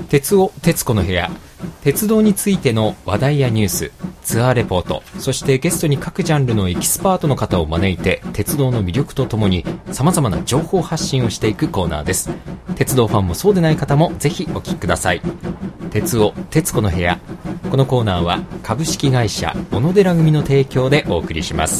鉄尾徹子の部屋、鉄道についての話題やニュース、ツアーレポート、そしてゲストに各ジャンルのエキスパートの方を招いて鉄道の魅力とともに様々な情報発信をしていくコーナーです。鉄道ファンもそうでない方もぜひお聞きください。鉄尾徹子の部屋、このコーナーは株式会社小野寺組の提供でお送りします。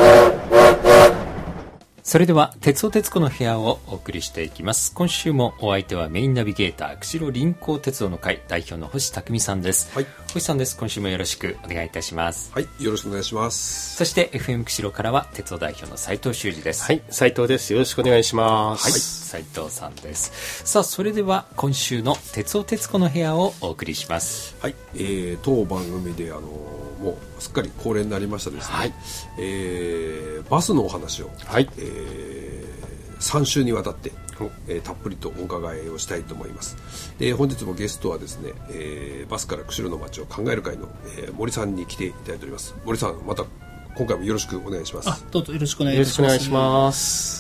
それでは鉄尾徹子の部屋をお送りしていきます。今週もお相手はメインナビゲーター釧路臨港鉄道の会代表の星匠さんです。 はい、 星さんです。今週もよろしくお願いいたします。 はい、よろしくお願いします。 そして FM 釧路からは鉄道代表の斉藤修司です。 はい、斉藤です。よろしくお願いします。 はい、斉藤さんです。さあ、それでは今週の鉄尾徹子の部屋をお送りします。 はい、当番組でもうすっかり恒例になりましたですね、はい、バスのお話を、 はい、 3週にわたって、たっぷりとお伺いをしたいと思います。で、本日もゲストはですね、バスから釧路の街を考える会の、森さんに来ていただいております。森さん、また今回もよろしくお願いします。 どうぞよろしくお願いします。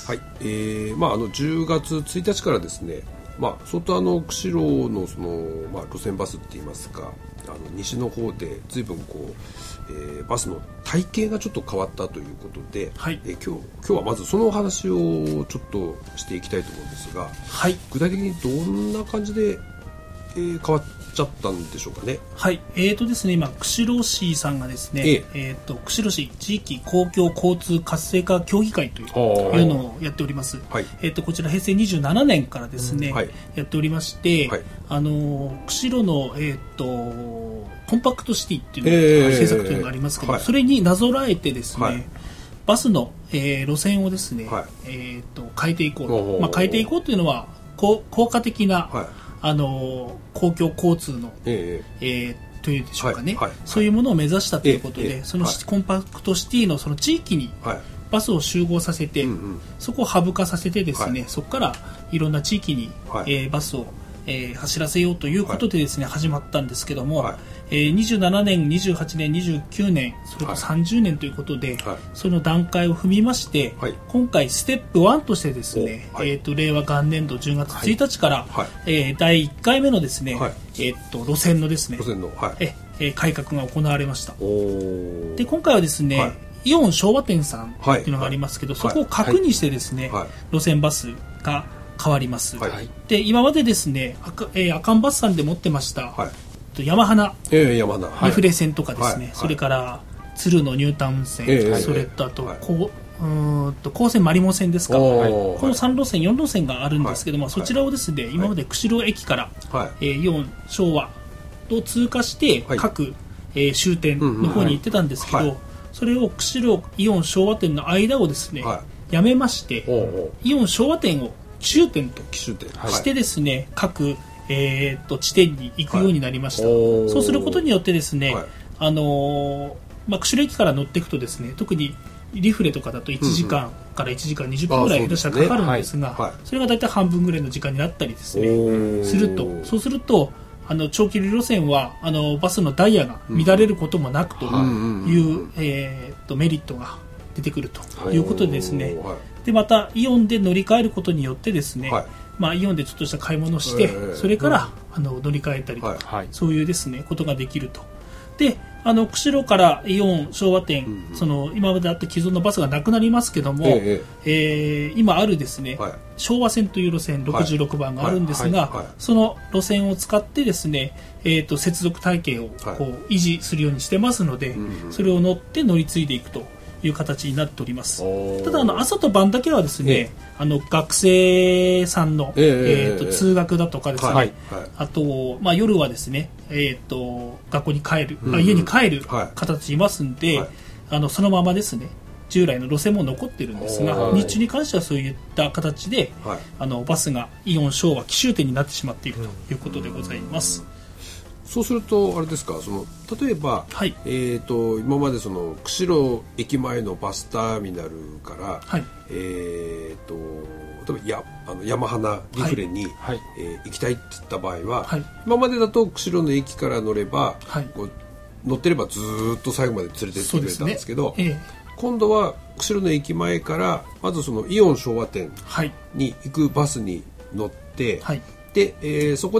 はい、10月1日からですね、相当釧路の路線バスって言いますか、西の方で随分バスの体型がちょっと変わったということで、 はい、 今日はまずそのお話をちょっとしていきたいと思うんですが、 はい、 具体的にどんな感じで、変わっちゃったんでしょうかね。 はい、ですね、今釧路市さんがですね、釧路市地域公共交通活性化協議会というのをやっております。 はい、 こちら平成27年からですね、はい、やっておりまして、はい、釧路のコンパクトシティっていうの、政策というのがありますけど、それになぞらえてですね、バスの、路線をですね、変えていこうと、変えていこうというのは効果的な、公共交通の、というでしょうかね、そういうものを目指したということで、そのコンパクトシティのその地域にバスを集合させて、そこをハブ化させてですね、そこからいろんな地域に、バスを走らせようということでですね、始まったんですけども、27年、28年、29年、それと30年ということで、その段階を踏みまして、今回ステップ1としてですね、令和元年度10月1日から、第1回目のですね、路線のですね、改革が行われました。で、今回はですね、イオン昭和店さんというのがありますけど、そこを核にしてですね、路線バスが変わります。で、今までですね、赤ンバスさんで持ってました、山花、リフレ線とかですね、それから鶴のニュータウン線、それとあと高線マリモ線ですか、この3路線4路線があるんですけども、そちらをですね、今まで釧路駅から、イオン昭和を通過して各、終点の方に行ってたんですけど、それを釧路イオン昭和店の間をですね、やめまして、イオン昭和店を終点としてですね、各地点に行くようになりました。そうすることによってですね、釧路駅から乗っていくとですね、特にリフレとかだと1時間から1時間20分ぐらい下手したらかかるんですが、それがだいたい半分ぐらいの時間になったりですねすると、そうすると長距離路線はバスのダイヤが乱れることもなくという、メリットが出てくるということでですね、でまたイオンで乗り換えることによってですね、イオンでちょっとした買い物をして、それから乗り換えたりとか、そういうですねことができると。で、釧路からイオン昭和店、その今まであった既存のバスがなくなりますけども、今あるですね、昭和線という路線66番があるんですが、その路線を使ってですね、接続体系を維持するようにしてますので、それを乗って乗り継いでいくという形になっております。ただ朝と晩だけはですね、学生さんの、通学だとかですね、あと、夜はですね、学校に帰る、家に帰る形いますんで、そのままですね従来の路線も残ってるんですが、日中に関してはそういった形で、バスがイオン昭和紀終点になってしまっているということでございます。 そうするとあれですか、例えば、今まで釧路駅前のバスターミナルから、例えば山花リフレに、行きたいって言った場合は、今までだと釧路の駅から乗れば、乗ってればずっと最後まで連れてってくれたんですけど、今度は釧路の駅前からまずイオン昭和店に行くバスに乗って、で、そこで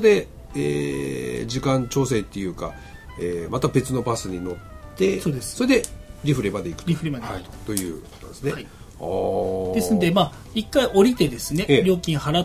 時間調整っていうか、また別のバスに乗って、 そうです。 それでリフレまで行くと。 リフレまで行くということなんですね。はい、 ですので、一回降りてですね、料金払って、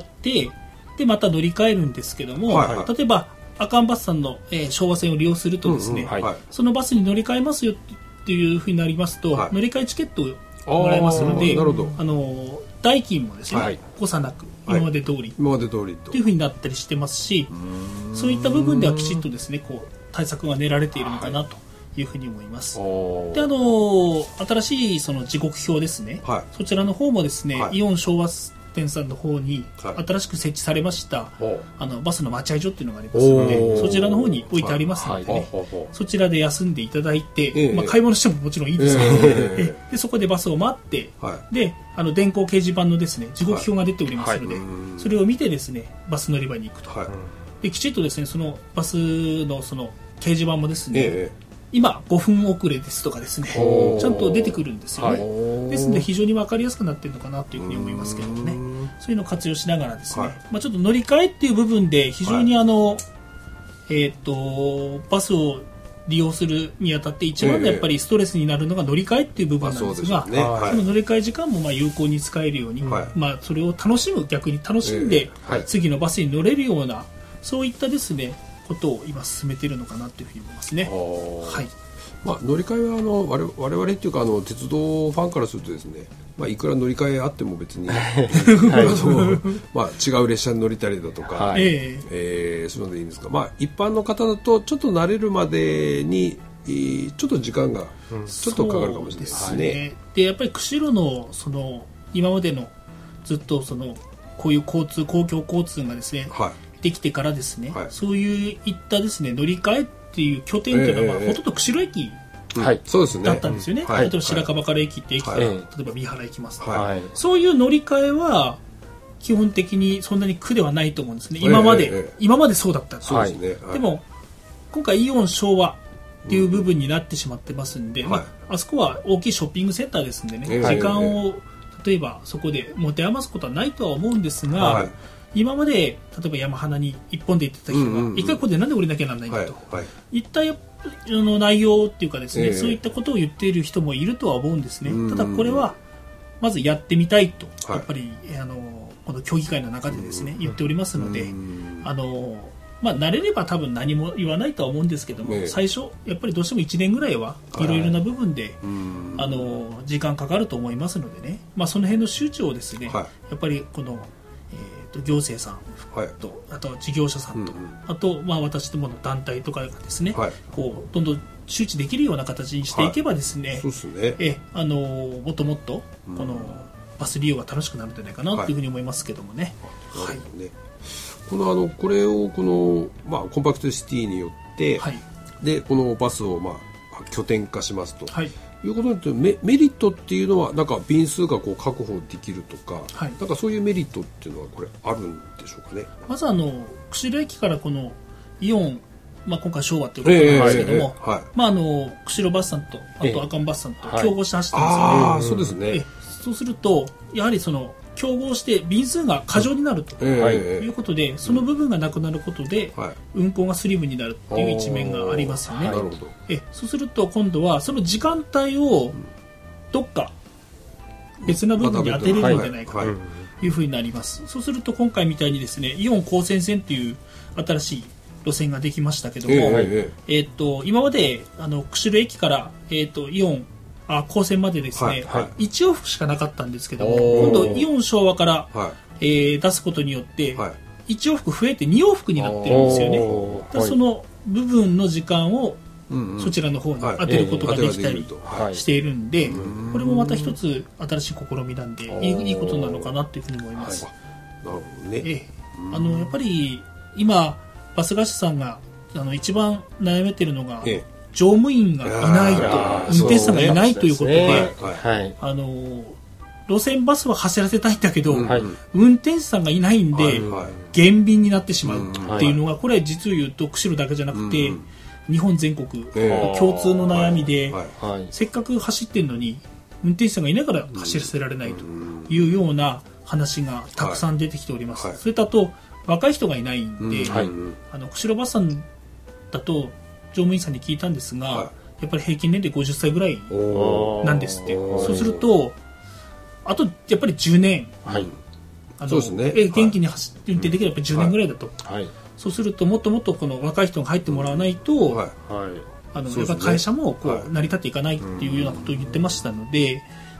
で、また乗り換えるんですけども、例えば、阿寒バスさんの、昭和線を利用するとですね、そのバスに乗り換えますよっていうふうになりますと、乗り換えチケットをもらえますので、代金もですね、誤差なく、今まで通りというふうになったりしてますし、そういった部分ではきちっとですね、対策が練られているのかなというふうに思います。で、新しいその時刻表ですね、そちらの方もですね、イオン昭和店さんの方に新しく設置されましたバスの待合所っていうのがありますので、そちらの方に置いてありますのでね、そちらで休んでいただいて、買い物してももちろんいいですけど、でそこでバスを待って、で電光掲示板のですね時刻表が出ておりますので、それを見てですねバス乗り場に行くと、できちっとですねそのバスのその掲示板もですね、今5分遅れですとかですね、ちゃんと出てくるんですよね。ですので非常に分かりやすくなっているのかなというふうに思いますけどもね、そういうのを活用しながらですね、ちょっと乗り換えっていう部分で非常にバスを利用するにあたって一番のやっぱりストレスになるのが乗り換えっていう部分なんですが、その乗り換え時間も有効に使えるように、それを逆に楽しんで次のバスに乗れるような、そういったですねことを今進めているのかなというふうに思いますね。 乗り換えは我々っていうか鉄道ファンからするとですね、いくら乗り換えあっても別に違う列車に乗りたりだとか、そういうのでいいんですが、一般の方だとちょっと慣れるまでにちょっと時間がちょっとかかるかもしれないですね。 でやっぱり釧路のその今までのずっとそのこういう公共交通がですね、できてからですね、そういったですね乗り換えっていう拠点というのは、ほとんど釧路駅だったんですよね。例えば白樺から駅って駅から、例えば三原行きますとか、そういう乗り換えは基本的にそんなに苦ではないと思うんですね。今までそうだったんですよ。でも今回イオン昭和っていう部分になってしまってますんで、あそこは大きいショッピングセンターですんでね、時間を例えばそこで持て余すことはないとは思うんですが、今まで例えば山花に一本で行ってた人が一回ここでなんで降りなきゃならないんだといった内容っていうかですね、そういったことを言っている人もいるとは思うんですね。ただこれはまずやってみたいとやっぱりこの協議会の中でですね言っておりますので、慣れれば多分何も言わないとは思うんですけども、最初やっぱりどうしても1年ぐらいはいろいろな部分で時間かかると思いますのでね、その辺の周知をですね、やっぱりこの行政さんと、あと事業者さんと、あと私どもの団体とかがですね、どんどん周知できるような形にしていけばですね、もっともっとこのバス利用が楽しくなるんじゃないかなというふうに思いますけどもね。 これをコンパクトシティによって、でこのバスを拠点化しますと。いうことでメリットっていうのはなんか便数が確保できるとか、なんかそういうメリットっていうのはこれあるんでしょうかね。 まず釧路駅からこのイオン、今回昭和ということなんですけども、釧路バスさんとあと阿寒バスさんと競合して走ってますよね。 そうですね。 そうするとやはりその競合して便数が過剰になるということで、その部分がなくなることで運行がスリムになるっていう一面がありますよね。そうすると今度はその時間帯をどっか別な部分に当てれるんじゃないかというふうになります。そうすると今回みたいにですね、イオン高専線という新しい路線ができましたけども、今まで釧路駅からイオン高専までですね、1往復しかなかったんですけども、今度イオン昭和から、出すことによって、1往復増えて2往復になってるんですよね。その部分の時間をそちらの方に当てることができたりしているんで、これもまた一つ新しい試みなんでいいことなのかなというふうに思います。 なるほどね。 やっぱり今バス会社さんが一番悩めてるのが、乗務員がいないと、運転手さんがいないということで、路線バスは走らせたいんだけど、運転手さんがいないんで、減便になってしまうっていうのが、これは実を言うと釧路だけじゃなくて、日本全国共通の悩みで、せっかく走ってるのに運転手さんがいないから走らせられないというような、 話がたくさん出てきております。それとあと若い人がいないんで、釧路バスさんだと乗務員さんに聞いたんですが、やっぱり平均年齢50歳ぐらいなんですって。そうするとあとやっぱり10年、 そうですね、 元気に走って運転できれば10年ぐらいだと、そうするともっともっとこの若い人が入ってもらわないと、やっぱり会社もこう成り立っていかないっていうようなことを言ってましたので、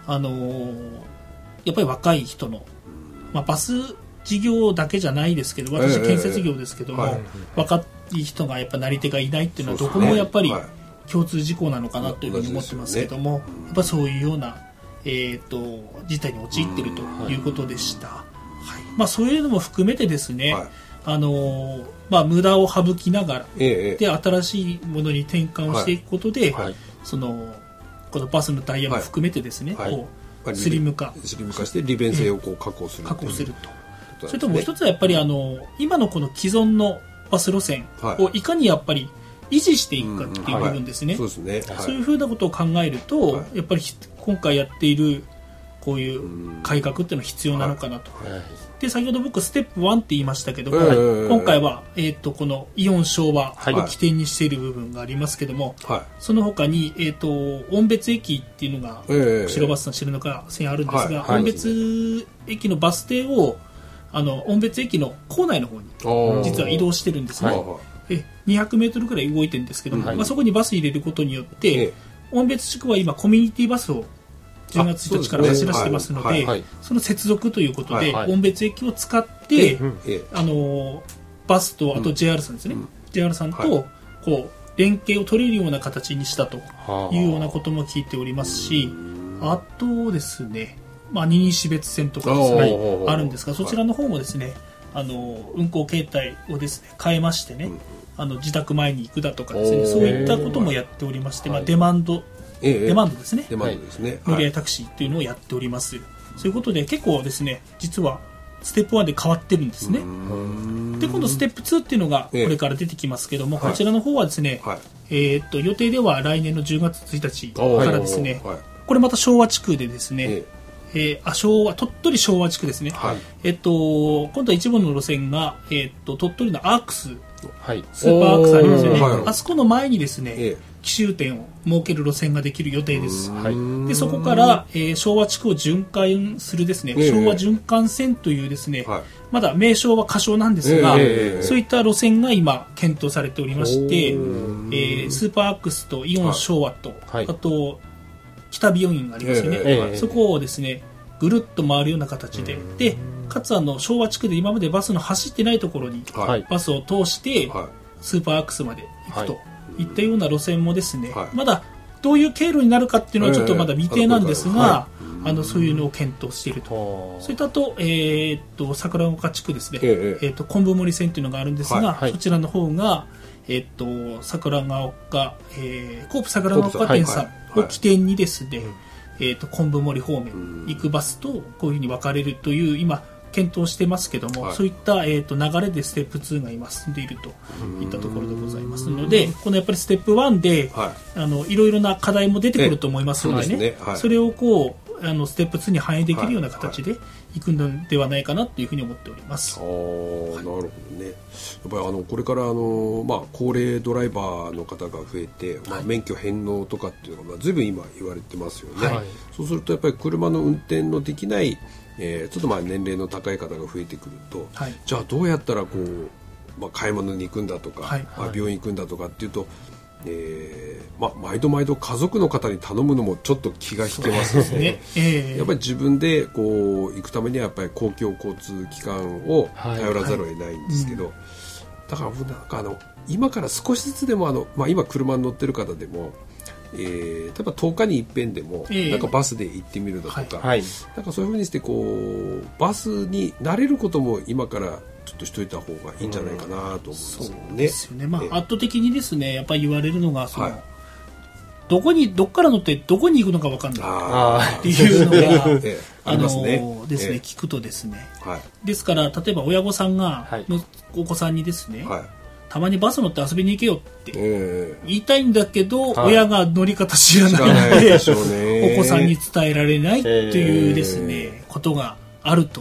やっぱり若い人の、バス事業だけじゃないですけど、私建設業ですけども、若い人がやっぱなり手がいないっていうのはどこもやっぱり共通事項なのかなというふうに思ってますけども、やっぱそういうような、事態に陥っているということでした。そういうのも含めてですね、無駄を省きながら、で新しいものに転換をしていくことで、このバスのタイヤも含めてですね、スリム化して利便性をこう確保すると。それともう一つはやっぱり今のこの既存のバス路線をいかにやっぱり維持していくかっていう部分ですね。そういうふうなことを考えると、やっぱり今回やっているこういう改革っていうのは必要なのかなと。で先ほど僕ステップ1って言いましたけども、今回は、このイオン昭和を起点にしている部分がありますけども、その他に、音別駅っていうのが、釧路バスさん知るのか線あるんですが、音別駅のバス停を音別駅の構内の方に実は移動してるんですね。200メートルくらい動いてるんですけども、そこにバス入れることによって、音別地区は今コミュニティバスを10月1日から走らせてますので、その接続ということで、音別駅を使って、バスとあと JR さんですね、JR さんとこう連携を取れるような形にしたというようなことも聞いておりますし、あとですね、新西別線とかですね、あるんですが、そちらの方もですね、運行形態をですね変えましてね、自宅前に行くだとかですね、そういったこともやっておりまして、デマンドですね、乗り合いタクシーというのをやっております。そういうことで結構ですね、実はステップ1で変わってるんですね。で今度ステップ2っていうのがこれから出てきますけども、こちらの方はですね、予定では来年の10月1日からですね、これまた昭和地区でですね、鳥取昭和地区ですね、今度は一部の路線が、鳥取のアークス、スーパーアークスありますよね、あそこの前にですね、紀州店を設ける路線ができる予定です。でそこから、昭和地区を循環するですね、昭和循環線というですね、まだ名称は仮称なんですが、そういった路線が今検討されておりまして、スーパーアークスとイオン昭和と、あと北美容院がありますよね、そこをですねぐるっと回るような形で、でかつ昭和地区で今までバスの走ってないところにバスを通してスーパーアークスまで行くといったような路線もですね、まだどういう経路になるかっていうのはちょっとまだ未定なんですが、そういうのを検討していると。それとあと、桜岡地区ですね、昆布森線というのがあるんですが、そちらの方が、桜岡、コープ桜岡店さんを起点にですね、昆布森方面行くバスとこういうふうに分かれるという今検討してますけども、そういった、流れでステップ2が今進んでいるといったところでございますので、このやっぱりステップ1で、いろいろな課題も出てくると思いますのでね、それをこうステップ2に反映できるような形でいくのではないかなというふうに思っております。 なるほどね。やっぱりこれから高齢ドライバーの方が増えて、免許返納とかっていうのが随分今言われてますよね。そうするとやっぱり車の運転のできないちょっと年齢の高い方が増えてくると、じゃあどうやったらこう、買い物に行くんだとか、病院行くんだとかっていうと、毎度家族の方に頼むのもちょっと気が引けますよね。やっぱり自分でこう行くためにはやっぱり公共交通機関を頼らざるを得ないんですけど、だからなんか今から少しずつでも今車に乗ってる方でも、例えば10日に一遍でもなんかバスで行ってみるだとか、なんかそういうふうにしてこうバスに慣れることも今からちょっとしといた方がいいんじゃないかなと思うんですよね。 そうですよね。圧倒的にですね、やっぱり言われるのがどっから乗ってどこに行くのか分かんないっていうのがですね聞くとですね、ですから例えば親御さんがお子さんにですね、たまにバス乗って遊びに行けよって言いたいんだけど、親が乗り方知らないのでお子さんに伝えられないというですねことがあると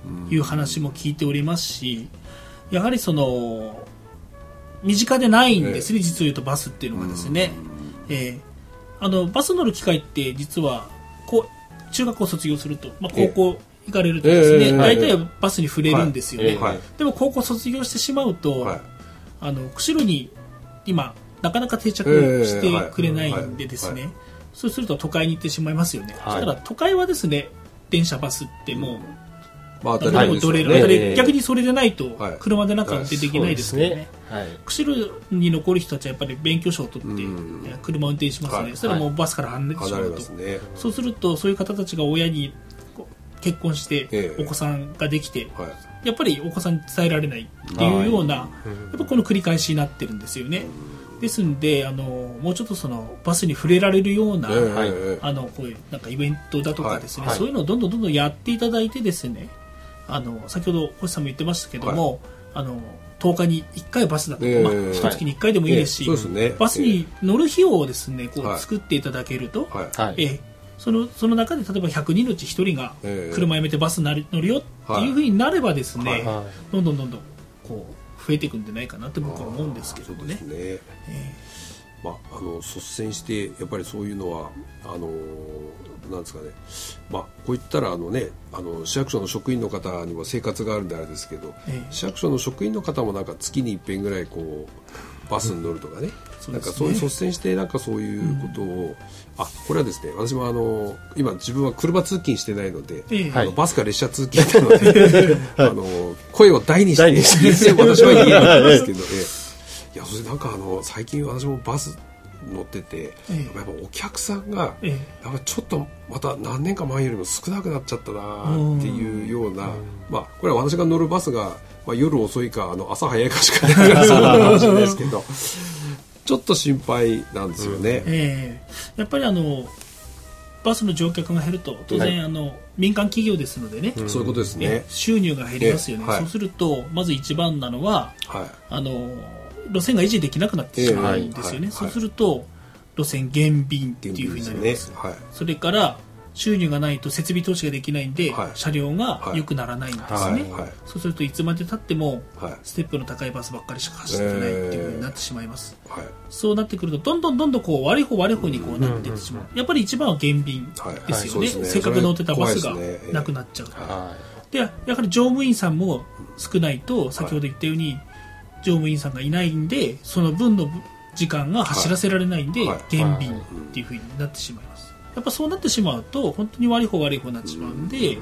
いう話も聞いておりますし、やはりその身近でないんですね、実を言うとバスっていうのがですね、バス乗る機会って実は中学校卒業すると、高校行かれるとですね、大体はバスに触れるんですよね、でも高校卒業してしまうと、釧路に今なかなか定着してくれないんでですね、そうすると都会に行ってしまいますよね、そしたら都会はですね電車バスってもうどれ逆にそれでないと車で中でできないですけどね、釧路に残る人たちはやっぱり免許証を取って車を運転しますね、そしたらもうバスから離れてしまうと、そうするとそういう方たちが親に結婚してお子さんができて、やっぱりお子さんに伝えられないっていうような、やっぱこの繰り返しになってるんですよね。ですんでもうちょっとそのバスに触れられるような、こういうなんかイベントだとかですね、そういうのをどんどんやっていただいてですね、先ほど星さんも言ってましたけども、10日に1回バスだとか、1月に1回でもいいですし、バスに乗る日をですねこう作っていただけると、その中で例えば100人のうち1人が車やめてバスに乗るよっていうふうになればですね、どんどんこう増えていくんじゃないかなって僕は思うんですけどもね。 率先してやっぱりそういうのはなんですかね、こう言ったら市役所の職員の方にも生活があるんであれですけど、市役所の職員の方もなんか月に一遍ぐらいこうバスに乗るとかね、なんかそういう率先してなんかそういうことを、これはですね、私も今自分は車通勤してないので、バスか列車通勤なので声を大にして私は言えないんですけど、いやそれなんか最近私もバス乗ってて、やっぱお客さんがやっぱちょっとまた何年か前よりも少なくなっちゃったなっていうような、これは私が乗るバスが、夜遅いか朝早いかしかないそうな話ですけどちょっと心配なんですよね。 やっぱりバスの乗客が減ると当然、民間企業ですのでね、 そういうことですね、 収入が減りますよね、そうするとまず一番なのは、路線が維持できなくなってしまうんですよね、そうすると路線減便っていうふうになります、それから収入がないと設備投資ができないんで、車両が良くならないんですね、そうするといつまでたってもステップの高いバスばっかりしか走ってないっていうふうになってしまいます、そうなってくるとどんどんこう悪い方にこうなっていってしまう、やっぱり一番は減便ですよね、せっかく乗ってたバスがなくなっちゃう、でやはり乗務員さんも少ないと先ほど言ったように、乗務員さんがいないんでその分の時間が走らせられないんで減便っていう風になってしまいます。やっぱそうなってしまうと本当に悪い方になってしまうんで、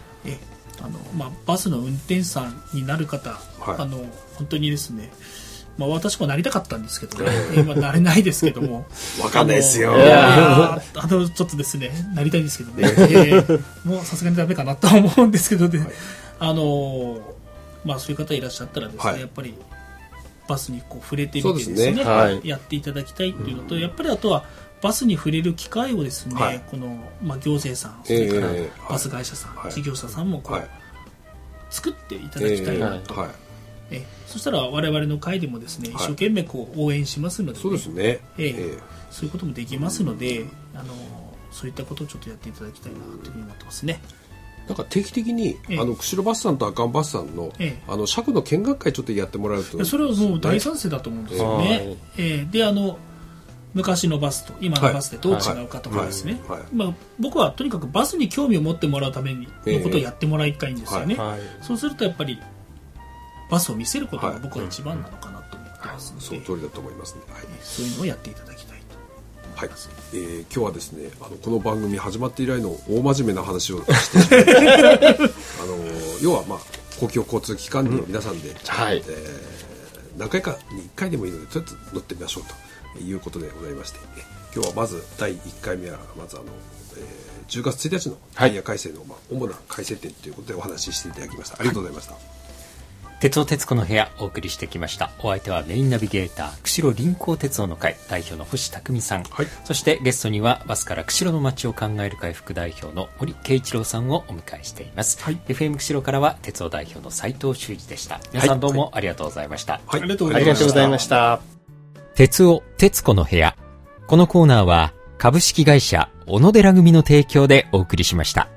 バスの運転手さんになる方、本当にですね、私もなりたかったんですけどね、今なれないですけども分かんないですよ、 ちょっとですねなりたいんですけどね、もうさすがにダメかなと思うんですけどね、そういう方いらっしゃったらですね、やっぱりバスにこう触れてみてですね、やっていただきたいっていうのと、やっぱりあとはバスに触れる機会をですね、この行政さん、それからバス会社さん、事業者さんもこう作っていただきたいなと、そしたら我々の会でもですね、一生懸命こう応援しますので、 そうですね、 そういうこともできますので、そういったことをちょっとやっていただきたいなというふうに思ってますね。 なんか定期的に釧路バスさんと阿寒バスさんの車庫の見学会ちょっとやってもらうと、 それはもう大賛成だと思うんですよね。で昔のバスと今のバスでどう違うかとかですね、僕はとにかくバスに興味を持ってもらうためにのことをやってもらいたいんですよね、そうするとやっぱりバスを見せることが僕は一番なのかなと思ってますので、 その通りだと思いますね、 そういうのをやっていただきたいと。 今日はですねこの番組始まって以来の大真面目な話をして要は公共交通機関に皆さんで、何回かに1回でもいいのでとりあえず乗ってみましょうということでございまして、今日はまず第1回目はまず10月1日のタイヤ改正の主な改正点ということでお話ししていただきました。ありがとうございました。 鉄道徹子の部屋お送りしてきました。お相手はメインナビゲーター釧路臨港鉄道の会代表の星匠さん、そしてゲストにはバスから釧路の街を考える会副代表の森圭一郎さんをお迎えしています、FM 釧路からは鉄道代表の斉藤修二でした。皆さんどうもありがとうございました。 ありがとうございました。 鉄道徹子の部屋、このコーナーは株式会社小野寺組の提供でお送りしました。